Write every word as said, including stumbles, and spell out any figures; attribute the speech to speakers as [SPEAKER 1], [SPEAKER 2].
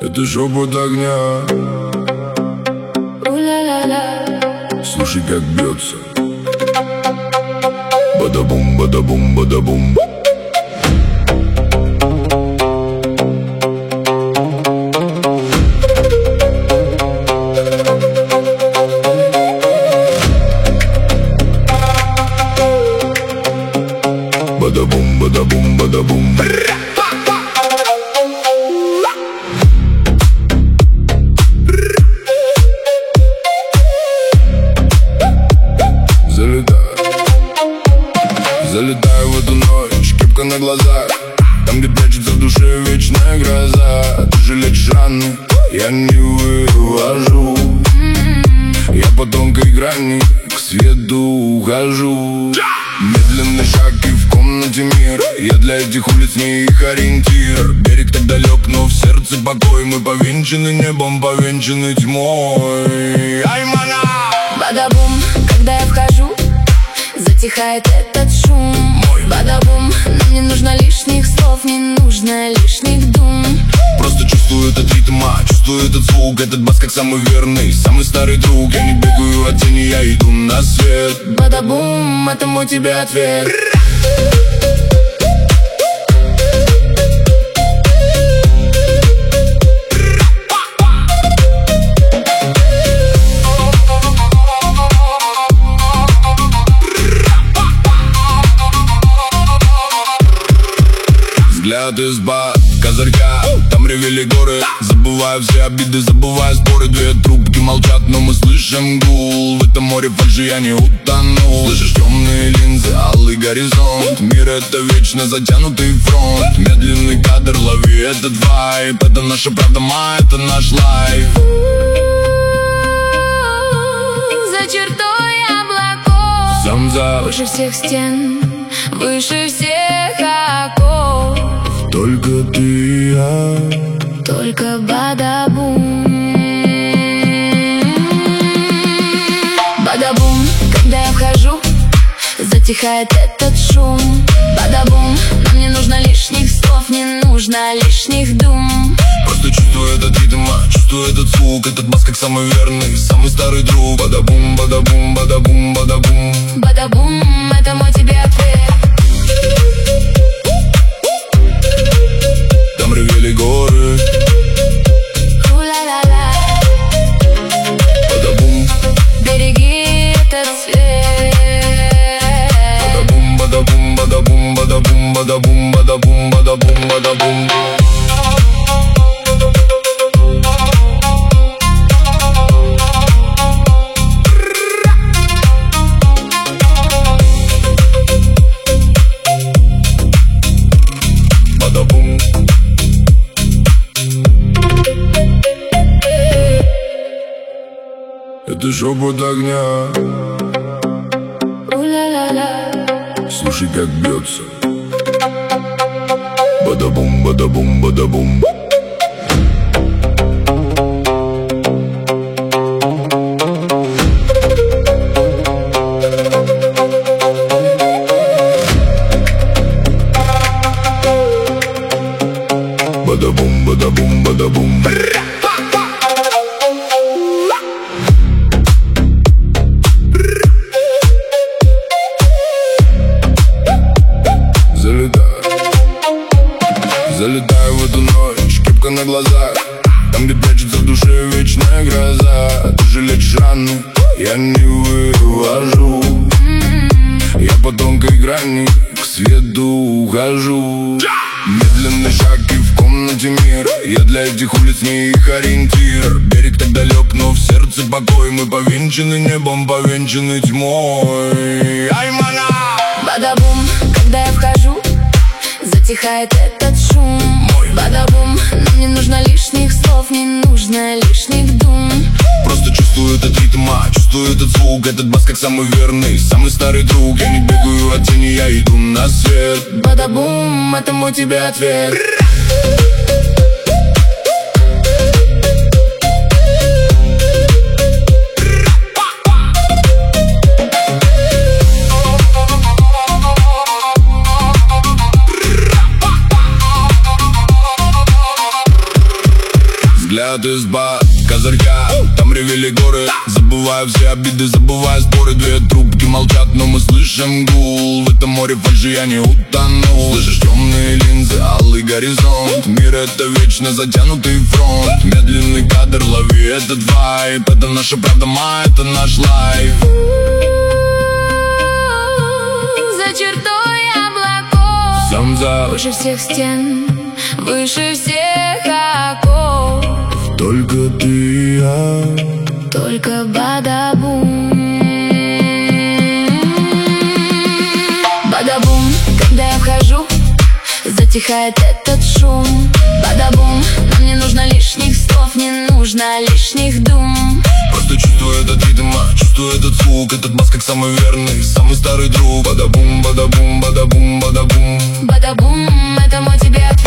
[SPEAKER 1] Это шепот огня. Слушай, как бьется. Бадабум, бадабум, бадабум. Бадабум, бадабум, бадабум. Залетаю, залетаю в эту ночь, кепка на глазах. Там, где прячется в душе вечная гроза. Ты же лечишь раны, я не вывожу. Я по тонкой грани к свету ухожу. Медленный шаг и в комнате мир. Я для этих улиц не их ориентир. Берег так далек, но в сердце покой. Мы повенчаны небом, повенчаны тьмой. Аймана!
[SPEAKER 2] Бадабум, когда я вхожу, затихает этот шум.
[SPEAKER 1] Мой
[SPEAKER 2] бадабум, нам не нужно лишних слов, не нужно лишних дум.
[SPEAKER 1] Просто чувствую этот ритм, а чувствую этот звук. Этот бас как самый верный, самый старый друг. Я не бегаю от тени, я иду на свет.
[SPEAKER 2] Бадабум, это мой тебе ответ.
[SPEAKER 1] Взгляд из-под козырька, там ревели горы. Забывая все обиды, забывая споры. Две трубки молчат, но мы слышим гул. В этом море фальши я не утонул. Слышишь темные линзы, алый горизонт. Мир это вечно затянутый фронт. Медленный кадр, лови этот вайб. Это наша правда, ма, это наш лайф.
[SPEAKER 2] За чертой облаков,
[SPEAKER 1] Сам за
[SPEAKER 2] выше всех стен, выше всех оков.
[SPEAKER 1] только ты и я.
[SPEAKER 2] Только бадабум. Бадабум, когда я вхожу, затихает этот шум. Бадабум, нам не нужно лишних слов, не нужно лишних дум.
[SPEAKER 1] Просто чувствую этот ритм, а чувствую этот звук. Этот бас как самый верный, самый старый друг. Бадабум, бадабум, бадабум, бадабум.
[SPEAKER 2] Бадабум, это мой тебе ответ.
[SPEAKER 1] Там ревели горы.
[SPEAKER 2] У-ла-ла-ла.
[SPEAKER 1] Бадабум,
[SPEAKER 2] Береги этот свет.
[SPEAKER 1] бадабум, бадабум, бадабум, бадабум, бадабум, бадабум, бадабум, бадабум. Бадабум. Это шепот огня.
[SPEAKER 2] У-ла-ла-ла.
[SPEAKER 1] Слушай, как бьется. Бадабум, бадабум, бадабум. Бадабум, бадабум, бадабум. Залетаю, залетаю в эту ночь, кепка на глазах. Там, где прячется в душе вечная гроза. Ты же лечишь раны, я не вывожу. Я по тонкой грани к свету ухожу. Медленный шаг и в комнате мир. Я для этих улиц не их ориентир. Берег так далек, но в сердце покой. Мы повенчаны небом, повенчаны тьмой. Аймана!
[SPEAKER 2] Бадабум, когда я вхожу, затихает этот шум.
[SPEAKER 1] Мой
[SPEAKER 2] бадабум, нам не нужно лишних слов, не нужно лишних дум.
[SPEAKER 1] просто чувствую этот ритм, а чувствую этот звук. Этот бас как самый верный, самый старый друг. Я не бегаю от тени, я иду на свет.
[SPEAKER 2] Бадабум, это мой тебе ответ.
[SPEAKER 1] взгляд из-под козырька. Там ревели горы, забывая все обиды, забывая споры. Две трубки молчат, но мы слышим гул. В этом море фальши я не утонул. Слышишь темные линзы, алый горизонт. Мир — это вечно затянутый фронт. Медленный кадр, лови этот вайб. Это наша правда, ма, это наш лайф.
[SPEAKER 2] За чертой облаков,
[SPEAKER 1] сам за
[SPEAKER 2] выше всех стен, выше всех оков.
[SPEAKER 1] Только ты и я,
[SPEAKER 2] только бадабум. Бадабум, когда я вхожу, затихает этот шум. Бадабум, нам не нужно лишних слов, не нужно лишних дум.
[SPEAKER 1] Просто чувствую этот ритм, чувствую этот звук. Этот бас как самый верный, самый старый друг. Бадабум, бадабум, бадабум, бадабум.
[SPEAKER 2] Бадабум, это мой тебе ответ.